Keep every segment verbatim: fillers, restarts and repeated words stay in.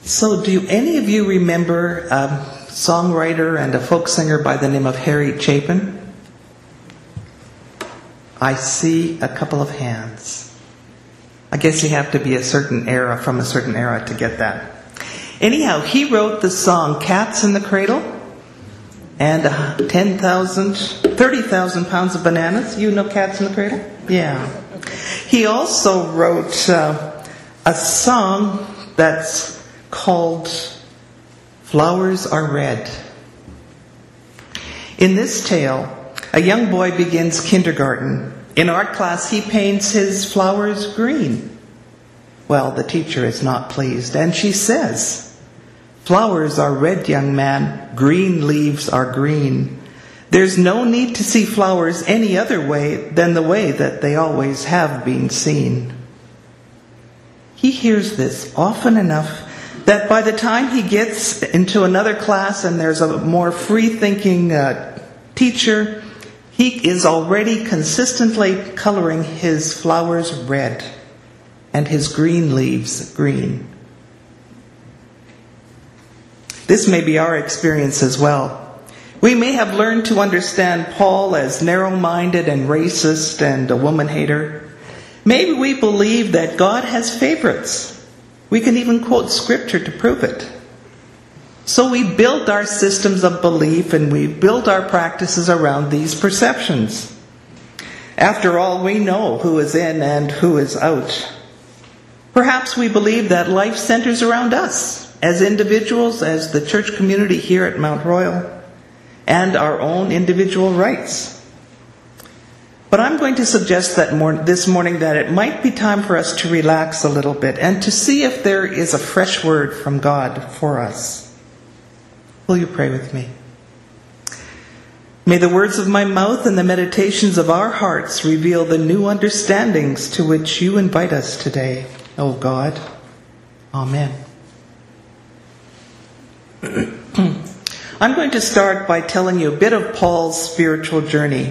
So do any of you remember a songwriter and a folk singer by the name of Harry Chapin? I see a couple of hands. I guess you have to be a certain era, from a certain era to get that. Anyhow, he wrote the song Cats in the Cradle and ten thousand, thirty thousand pounds of bananas. You know Cats in the Cradle? Yeah. He also wrote uh, a song that's called Flowers Are Red. In this tale, a young boy begins kindergarten. In art class, he paints his flowers green. Well, the teacher is not pleased, and she says, "Flowers are red, young man. Green leaves are green. There's no need to see flowers any other way than the way that they always have been seen." He hears this often enough that by the time he gets into another class and there's a more free-thinking uh, teacher, he is already consistently coloring his flowers red and his green leaves green. This may be our experience as well. We may have learned to understand Paul as narrow-minded and racist and a woman-hater. Maybe we believe that God has favorites. We can even quote scripture to prove it. So we built our systems of belief and we built our practices around these perceptions. After all, we know who is in and who is out. Perhaps we believe that life centers around us as individuals, as the church community here at Mount Royal, and our own individual rights. But I'm going to suggest that more, this morning that it might be time for us to relax a little bit and to see if there is a fresh word from God for us. Will you pray with me? May the words of my mouth and the meditations of our hearts reveal the new understandings to which you invite us today, O God. Amen. I'm going to start by telling you a bit of Paul's spiritual journey.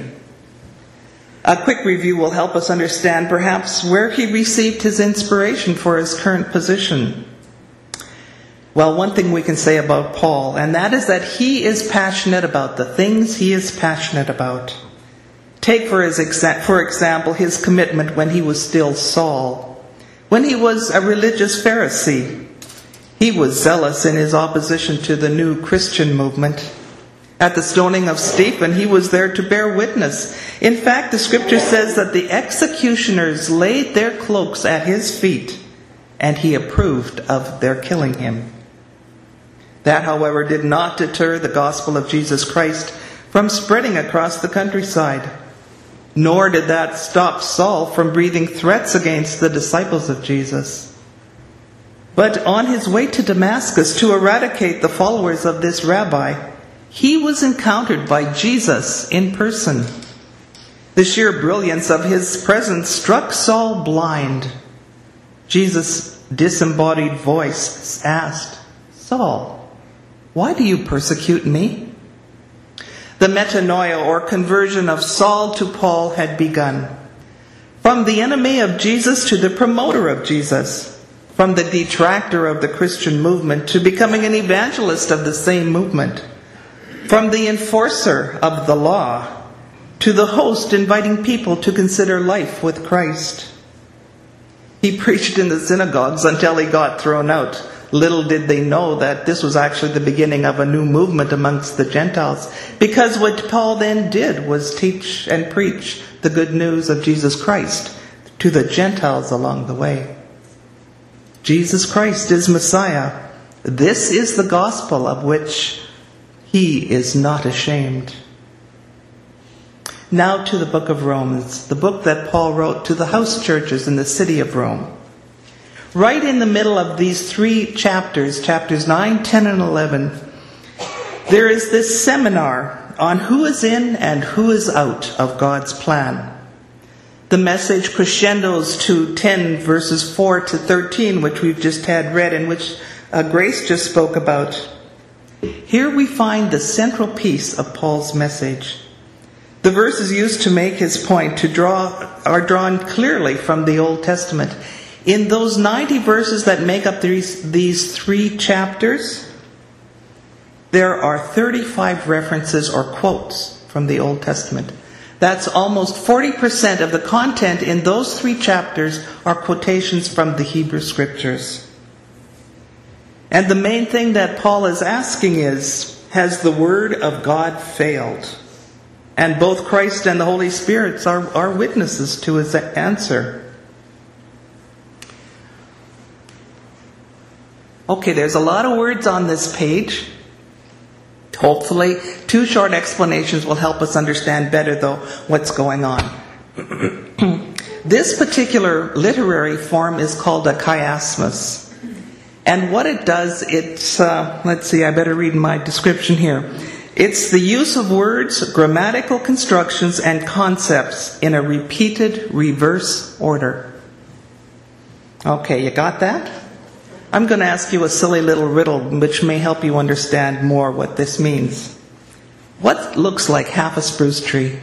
A quick review will help us understand perhaps where he received his inspiration for his current position. Well, one thing we can say about Paul, and that is that he is passionate about the things he is passionate about. Take for, his exa- for example his commitment when he was still Saul. When he was a religious Pharisee, he was zealous in his opposition to the new Christian movement. At the stoning of Stephen, he was there to bear witness. In fact, the scripture says that the executioners laid their cloaks at his feet, and he approved of their killing him. That, however, did not deter the gospel of Jesus Christ from spreading across the countryside. Nor did that stop Saul from breathing threats against the disciples of Jesus. But on his way to Damascus to eradicate the followers of this rabbi, he was encountered by Jesus in person. The sheer brilliance of his presence struck Saul blind. Jesus' disembodied voice asked, "Saul, why do you persecute me?" The metanoia, or conversion of Saul to Paul, had begun. From the enemy of Jesus to the promoter of Jesus. From the detractor of the Christian movement to becoming an evangelist of the same movement. From the enforcer of the law to the host inviting people to consider life with Christ. He preached in the synagogues until he got thrown out. Little did they know that this was actually the beginning of a new movement amongst the Gentiles, because what Paul then did was teach and preach the good news of Jesus Christ to the Gentiles along the way. Jesus Christ is Messiah. This is the gospel of which he is not ashamed. Now to the book of Romans, the book that Paul wrote to the house churches in the city of Rome. Right in the middle of these three chapters, chapters nine, ten, and eleven, there is this seminar on who is in and who is out of God's plan. The message crescendos to ten verses four to thirteen, which we've just had read and which uh, Grace just spoke about. Here we find the central piece of Paul's message. The verses used to make his point to draw are drawn clearly from the Old Testament. In those ninety verses that make up these, these three chapters, there are thirty-five references or quotes from the Old Testament. That's almost forty percent of the content in those three chapters are quotations from the Hebrew Scriptures. And the main thing that Paul is asking is, has the Word of God failed? And both Christ and the Holy Spirit are, are witnesses to his answer. Okay, there's a lot of words on this page. Hopefully, two short explanations will help us understand better, though, what's going on. This particular literary form is called a chiasmus. And what it does, it's, uh, let's see, I better read my description here. It's the use of words, grammatical constructions, and concepts in a repeated reverse order. Okay, you got that? I'm going to ask you a silly little riddle which may help you understand more what this means. What looks like half a spruce tree?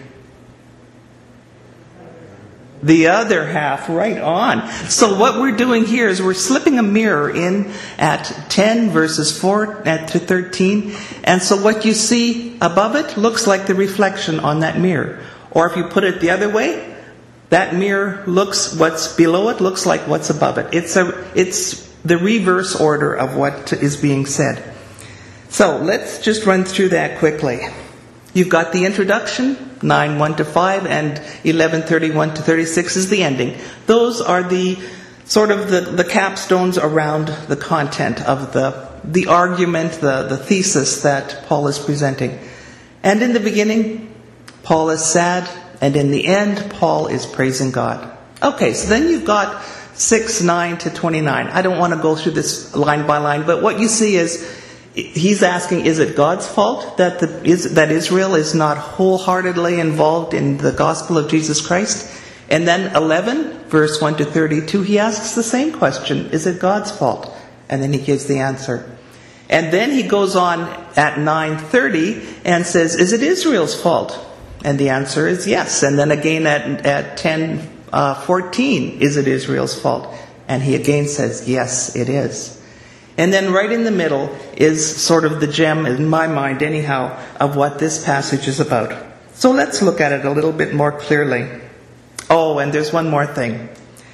The other half, right on. So what we're doing here is we're slipping a mirror in at ten verses four to thirteen. And so what you see above it looks like the reflection on that mirror. Or if you put it the other way, that mirror looks, what's below it looks like what's above it. It's a, it's the reverse order of what is being said. So let's just run through that quickly. You've got the introduction, nine one to five, and eleven thirty-one to thirty-six is the ending. Those are the sort of the, the capstones around the content of the, the argument, the, the thesis that Paul is presenting. And in the beginning, Paul is sad, and in the end, Paul is praising God. Okay, so then you've got six, nine to twenty-nine. I don't want to go through this line by line, but what you see is he's asking, is it God's fault that the, is, that Israel is not wholeheartedly involved in the gospel of Jesus Christ? And then eleven, verse one to thirty-two, he asks the same question, is it God's fault? And then he gives the answer. And then he goes on at nine thirty and says, is it Israel's fault? And the answer is yes. And then again at, at ten fourteen, is it Israel's fault? And he again says, yes, it is. And then right in the middle is sort of the gem, in my mind anyhow, of what this passage is about. So let's look at it a little bit more clearly. Oh, and there's one more thing.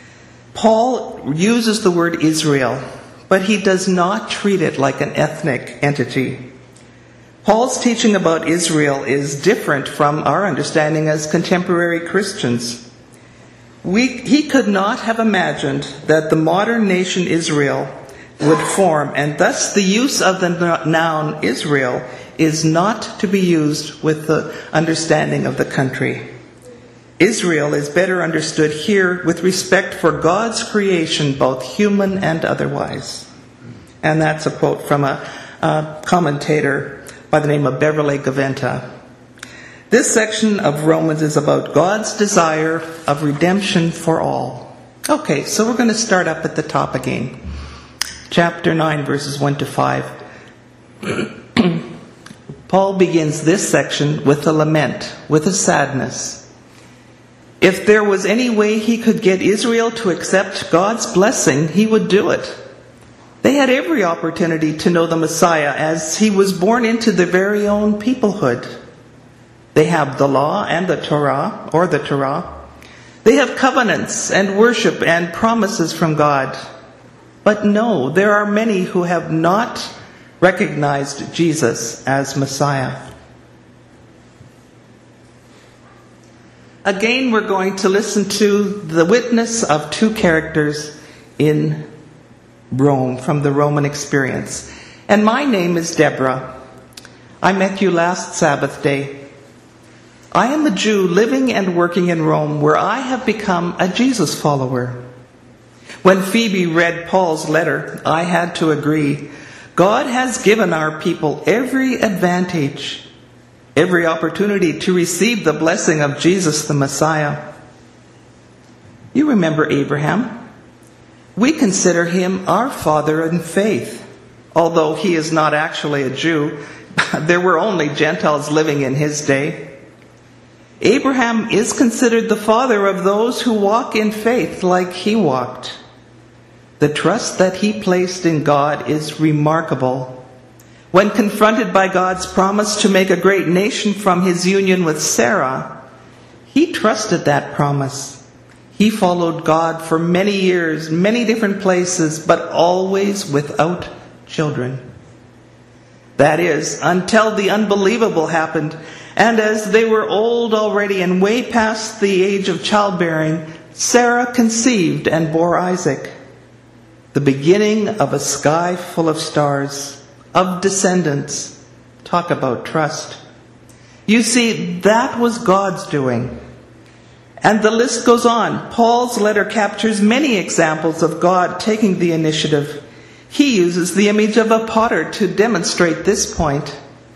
Paul uses the word Israel, but he does not treat it like an ethnic entity. Paul's teaching about Israel is different from our understanding as contemporary Christians. We, he could not have imagined that the modern nation Israel would form, and thus the use of the noun Israel is not to be used with the understanding of the country. Israel is better understood here with respect for God's creation, both human and otherwise. And that's a quote from a, a commentator by the name of Beverly Gaventa. This section of Romans is about God's desire of redemption for all. Okay, so we're going to start up at the top again. Chapter nine, verses one to five. Paul begins this section with a lament, with a sadness. If there was any way he could get Israel to accept God's blessing, he would do it. They had every opportunity to know the Messiah as he was born into their very own peoplehood. They have the law and the Torah, or the Torah. They have covenants and worship and promises from God. But no, there are many who have not recognized Jesus as Messiah. Again, we're going to listen to the witness of two characters in Rome, from the Roman experience. And my name is Deborah. I met you last Sabbath day. I am a Jew living and working in Rome, where I have become a Jesus follower. When Phoebe read Paul's letter, I had to agree. God has given our people every advantage, every opportunity to receive the blessing of Jesus the Messiah. You remember Abraham. We consider him our father in faith. Although he is not actually a Jew, there were only Gentiles living in his day. Abraham is considered the father of those who walk in faith like he walked. The trust that he placed in God is remarkable. When confronted by God's promise to make a great nation from his union with Sarah, he trusted that promise. He followed God for many years, many different places, but always without children. That is, until the unbelievable happened, and as they were old already and way past the age of childbearing, Sarah conceived and bore Isaac, the beginning of a sky full of stars, of descendants. Talk about trust. You see, that was God's doing. And the list goes on. Paul's letter captures many examples of God taking the initiative. He uses the image of a potter to demonstrate this point.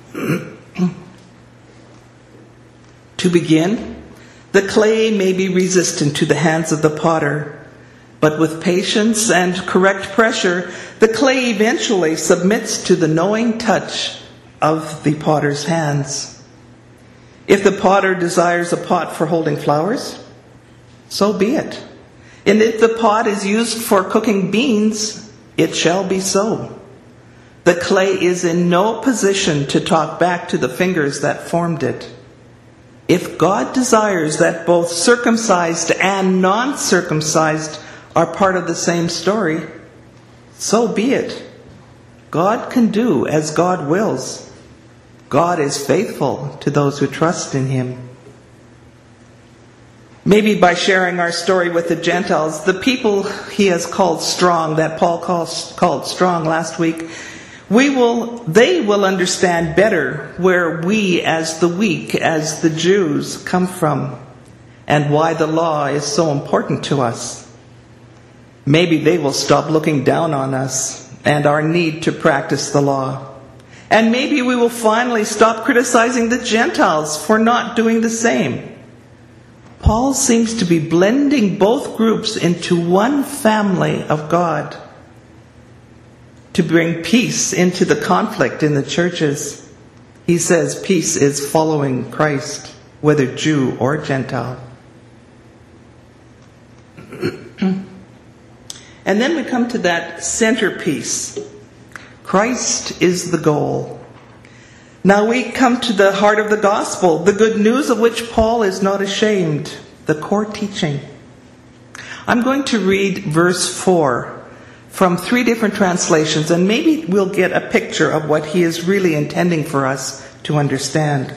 To begin, the clay may be resistant to the hands of the potter, but with patience and correct pressure, the clay eventually submits to the knowing touch of the potter's hands. If the potter desires a pot for holding flowers, so be it. And if the pot is used for cooking beans, it shall be so. The clay is in no position to talk back to the fingers that formed it. If God desires that both circumcised and non-circumcised are part of the same story, so be it. God can do as God wills. God is faithful to those who trust in him. Maybe by sharing our story with the Gentiles, the people he has called strong, that Paul calls, called strong last week, we will, they will understand better where we as the weak, as the Jews, come from, and why the law is so important to us. Maybe they will stop looking down on us and our need to practice the law. And maybe we will finally stop criticizing the Gentiles for not doing the same. Paul seems to be blending both groups into one family of God to bring peace into the conflict in the churches. He says peace is following Christ, whether Jew or Gentile. And then we come to that centerpiece. Christ is the goal. Now we come to the heart of the gospel, the good news of which Paul is not ashamed, the core teaching. I'm going to read verse four from three different translations, and maybe we'll get a picture of what he is really intending for us to understand.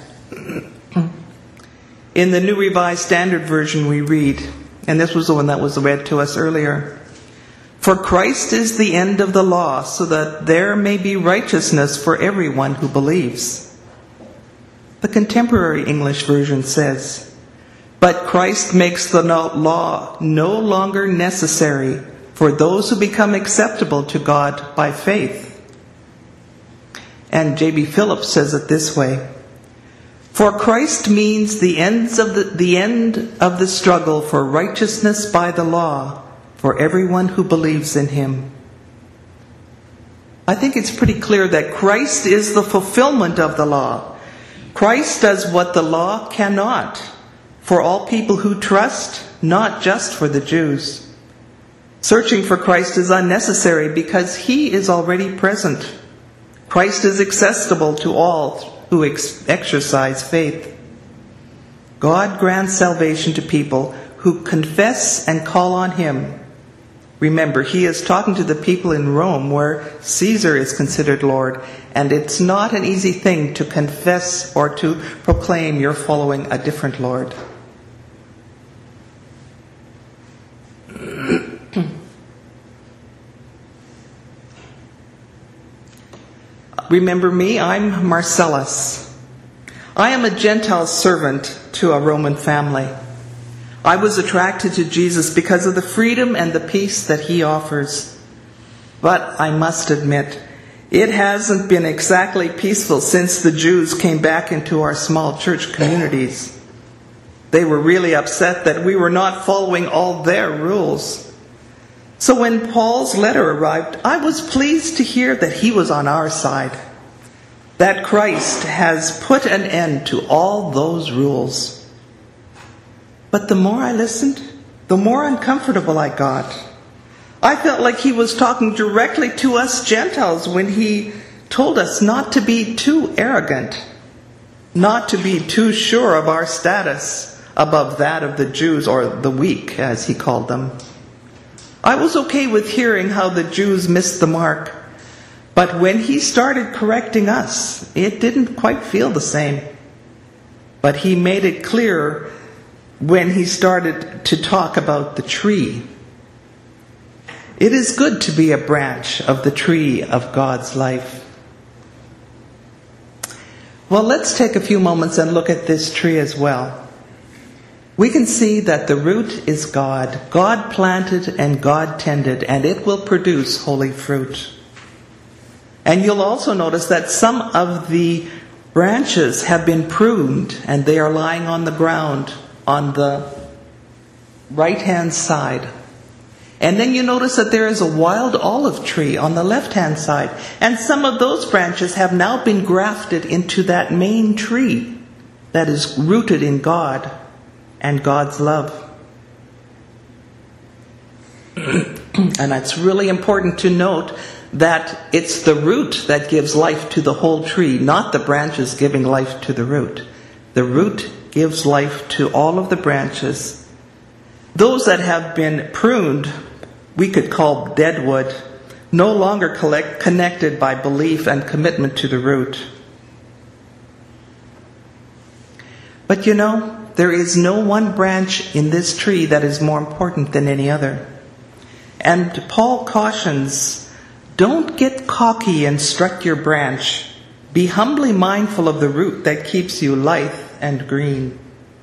In the New Revised Standard Version we read, and this was the one that was read to us earlier, "For Christ is the end of the law, so that there may be righteousness for everyone who believes." The Contemporary English Version says, "But Christ makes the law no longer necessary for those who become acceptable to God by faith." And J B Phillips says it this way, "For Christ means the ends of the, the end of the struggle for righteousness by the law for everyone who believes in him." I think it's pretty clear that Christ is the fulfillment of the law. Christ does what the law cannot for all people who trust, not just for the Jews. Searching for Christ is unnecessary because he is already present. Christ is accessible to all who ex- exercise faith. God grants salvation to people who confess and call on him. Remember, he is talking to the people in Rome where Caesar is considered Lord, and it's not an easy thing to confess or to proclaim you're following a different Lord. Remember me, I'm Marcellus. I am a Gentile servant to a Roman family. I was attracted to Jesus because of the freedom and the peace that he offers. But I must admit, it hasn't been exactly peaceful since the Jews came back into our small church communities. They were really upset that we were not following all their rules. So when Paul's letter arrived, I was pleased to hear that he was on our side, that Christ has put an end to all those rules. But the more I listened, the more uncomfortable I got. I felt like he was talking directly to us Gentiles when he told us not to be too arrogant, not to be too sure of our status above that of the Jews, or the weak, as he called them. I was okay with hearing how the Jews missed the mark, but when he started correcting us, it didn't quite feel the same. But he made it clear when he started to talk about the tree. It is good to be a branch of the tree of God's life. Well, let's take a few moments and look at this tree as well. We can see that the root is God. God planted and God tended, and it will produce holy fruit. And you'll also notice that some of the branches have been pruned, and they are lying on the ground on the right-hand side. And then you notice that there is a wild olive tree on the left-hand side. And some of those branches have now been grafted into that main tree that is rooted in God and God's love. And it's really important to note that it's the root that gives life to the whole tree, not the branches giving life to the root. The root gives life to all of the branches. Those that have been pruned, we could call deadwood, no longer collect, connected by belief and commitment to the root. But you know, there is no one branch in this tree that is more important than any other. And Paul cautions, don't get cocky and strut your branch. Be humbly mindful of the root that keeps you lithe and green.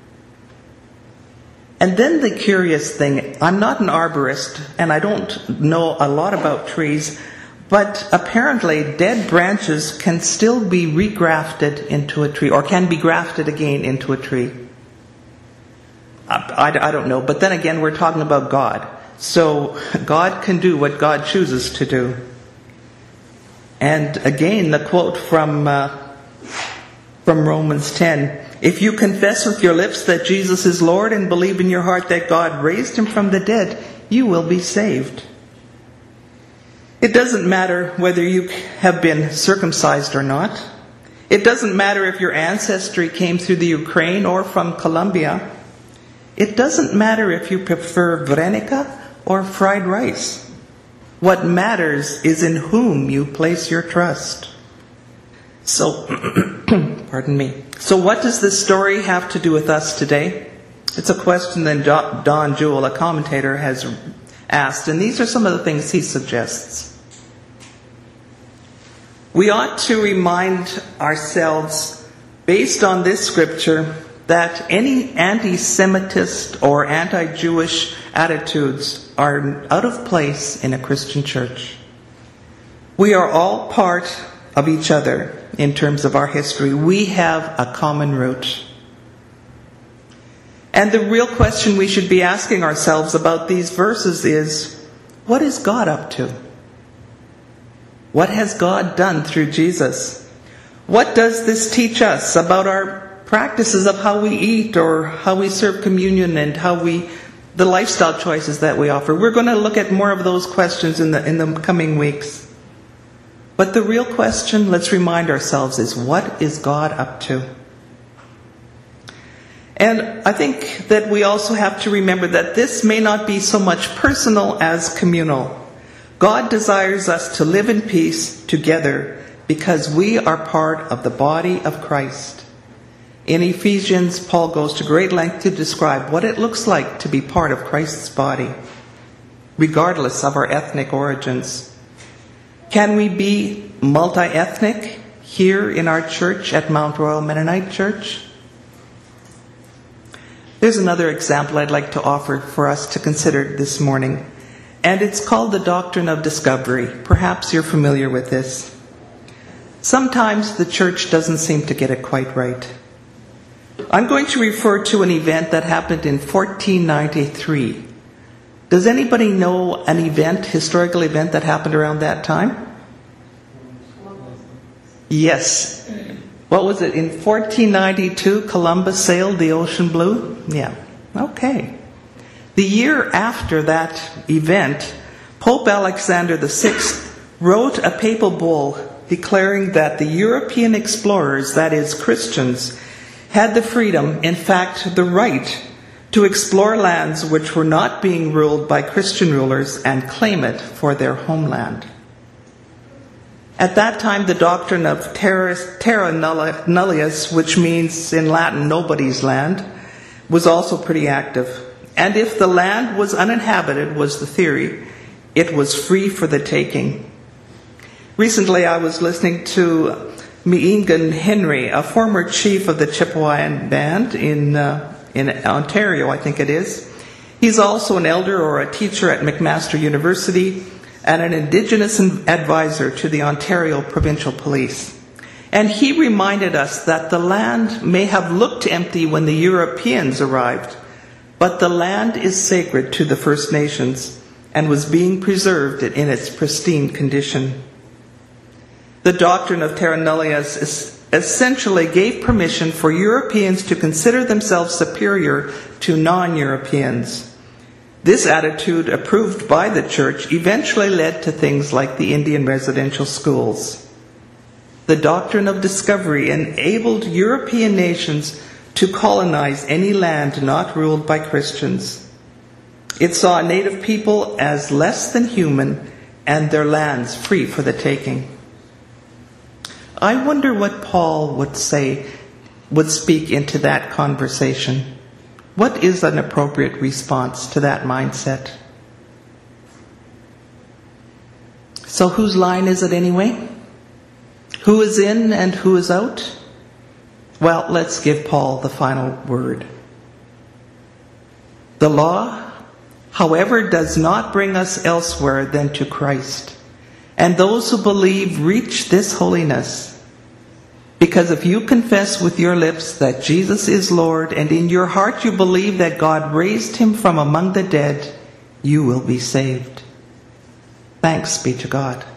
And then the curious thing, I'm not an arborist and I don't know a lot about trees, but apparently dead branches can still be regrafted into a tree, or can be grafted again into a tree. I, I, I don't know, but then again we're talking about God. So God can do what God chooses to do. And again, the quote from uh, from Romans ten, if you confess with your lips that Jesus is Lord and believe in your heart that God raised him from the dead, you will be saved. It doesn't matter whether you have been circumcised or not. It doesn't matter if your ancestry came through the Ukraine or from Colombia. It doesn't matter if you prefer Varenica or fried rice. What matters is in whom you place your trust. So, pardon me. So what does this story have to do with us today? It's a question that Don Jewell, a commentator, has asked, and these are some of the things he suggests. We ought to remind ourselves, based on this scripture, that any anti-Semitist or anti-Jewish attitudes are out of place in a Christian church. We are all part of each other in terms of our history. We have a common root. And the real question we should be asking ourselves about these verses is, what is God up to? What has God done through Jesus? What does this teach us about our practices of how we eat or how we serve communion and how we, the lifestyle choices that we offer? We're going to look at more of those questions in the in the coming weeks. But the real question, let's remind ourselves, is what is God up to? And I think that we also have to remember that this may not be so much personal as communal. God desires us to live in peace together because we are part of the body of Christ. In Ephesians, Paul goes to great length to describe what it looks like to be part of Christ's body, regardless of our ethnic origins. Can we be multi-ethnic here in our church at Mount Royal Mennonite Church? There's another example I'd like to offer for us to consider this morning, and it's called the doctrine of discovery. Perhaps you're familiar with this. Sometimes the church doesn't seem to get it quite right. I'm going to refer to an event that happened in fourteen ninety-three. Does anybody know an event, historical event that happened around that time? Yes. What was it? In fourteen ninety-two, Columbus sailed the ocean blue? Yeah. Okay. The year after that event, Pope Alexander the Sixth wrote a papal bull declaring that the European explorers, that is, Christians, had the freedom, in fact, the right, to explore lands which were not being ruled by Christian rulers and claim it for their homeland. At that time, the doctrine of terra, terra nullius, which means in Latin nobody's land, was also pretty active. And if the land was uninhabited, was the theory, it was free for the taking. Recently, I was listening to Meagan Henry, a former chief of the Chipewyan Band in, uh, in Ontario, I think it is. He's also an elder or a teacher at McMaster University and an Indigenous advisor to the Ontario Provincial Police. And he reminded us that the land may have looked empty when the Europeans arrived, but the land is sacred to the First Nations and was being preserved in its pristine condition. The doctrine of terra nullius essentially gave permission for Europeans to consider themselves superior to non-Europeans. This attitude, approved by the Church, eventually led to things like the Indian residential schools. The doctrine of discovery enabled European nations to colonize any land not ruled by Christians. It saw native people as less than human and their lands free for the taking. I wonder what Paul would say, would speak into that conversation. What is an appropriate response to that mindset? So whose line is it anyway? Who is in and who is out? Well, let's give Paul the final word. The law, however, does not bring us elsewhere than to Christ. And those who believe reach this holiness. Because if you confess with your lips that Jesus is Lord, and in your heart you believe that God raised him from among the dead, you will be saved. Thanks be to God.